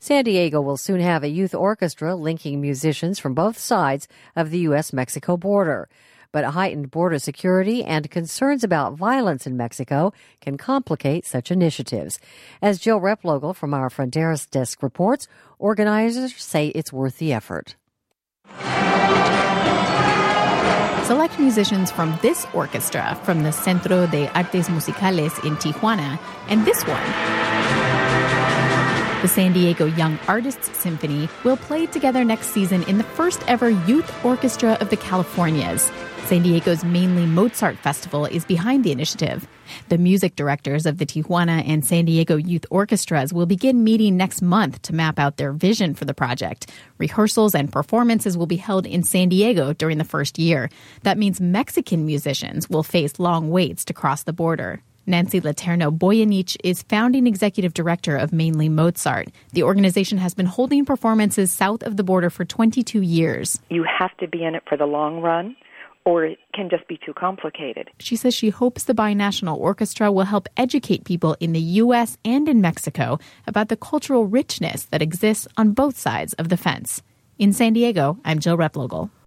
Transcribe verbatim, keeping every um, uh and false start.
San Diego will soon have a youth orchestra linking musicians from both sides of the U S Mexico border. But heightened border security and concerns about violence in Mexico can complicate such initiatives. As Jill Replogle from our Fronteras desk reports, organizers say it's worth the effort. Select musicians from this orchestra from the Centro de Artes Musicales in Tijuana and this one, the San Diego Young Artists Symphony, will play together next season in the first ever Youth Orchestra of the Californias. San Diego's Mainly Mozart Festival is behind the initiative. The music directors of the Tijuana and San Diego Youth Orchestras will begin meeting next month to map out their vision for the project. Rehearsals and performances will be held in San Diego during the first year. That means Mexican musicians will face long waits to cross the border. Nancy Laterno Boyanich is founding executive director of Mainly Mozart. The organization has been holding performances south of the border for twenty-two years. You have to be in it for the long run, or it can just be too complicated. She says she hopes the binational orchestra will help educate people in the U S and in Mexico about the cultural richness that exists on both sides of the fence. In San Diego, I'm Jill Replogle.